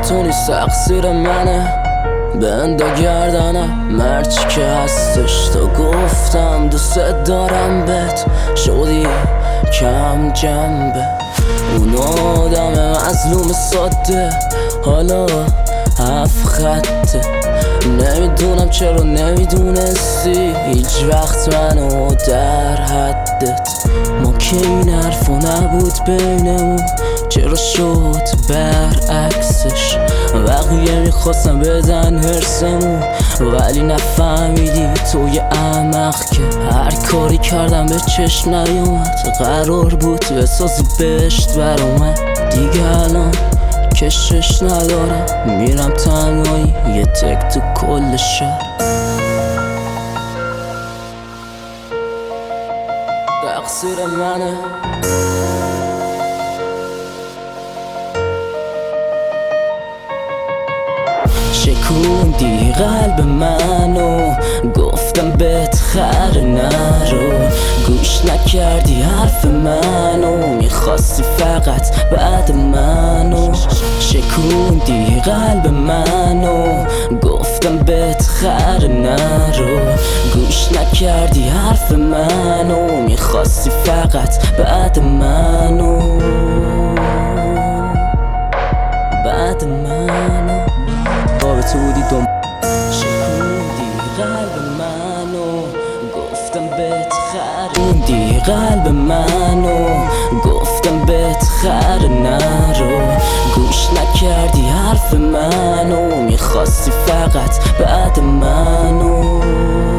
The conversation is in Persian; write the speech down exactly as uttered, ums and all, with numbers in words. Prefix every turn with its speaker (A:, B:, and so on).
A: تو نیست تقصیر منه، بندا گردنم مرچی که هستش. تو گفتم دوست دارم بهت شدی کم جنبه. اون آدم مظلوم ساده حالا هفت خطه. نمیدونم چرا نمیدونستی هیچ وقت منو در حدت. ما که این حرفا نبود بینمون، چرا شد برعکسش؟ بقیه میخواستم بدن هرسمون، ولی نفهمیدی توی احمق که هر کاری کردم به چشم نیومد. قرار بود بسازی بهشت برامن، دیگه الان کشش ندارم. میرم تنهایی یه تک تو کل شهر. تقصیر منه، شکوندی قلب منو، گفتم بهت خر نرو. گوش نکردی حرف منو، میخواستی فقط بعد منو. شکوندی قلب منو، گفتم بهت خر نرو. گوش نکردی حرف منو، میخواستی فقط بعد منو. بعد منو با تو بودی دم. شکوندی قلب منو، گفتم بهت خروندی قلب منو. گفتم بهت خر نرو. گوش نکردی حرف منو، میخواستی فقط بعد منو.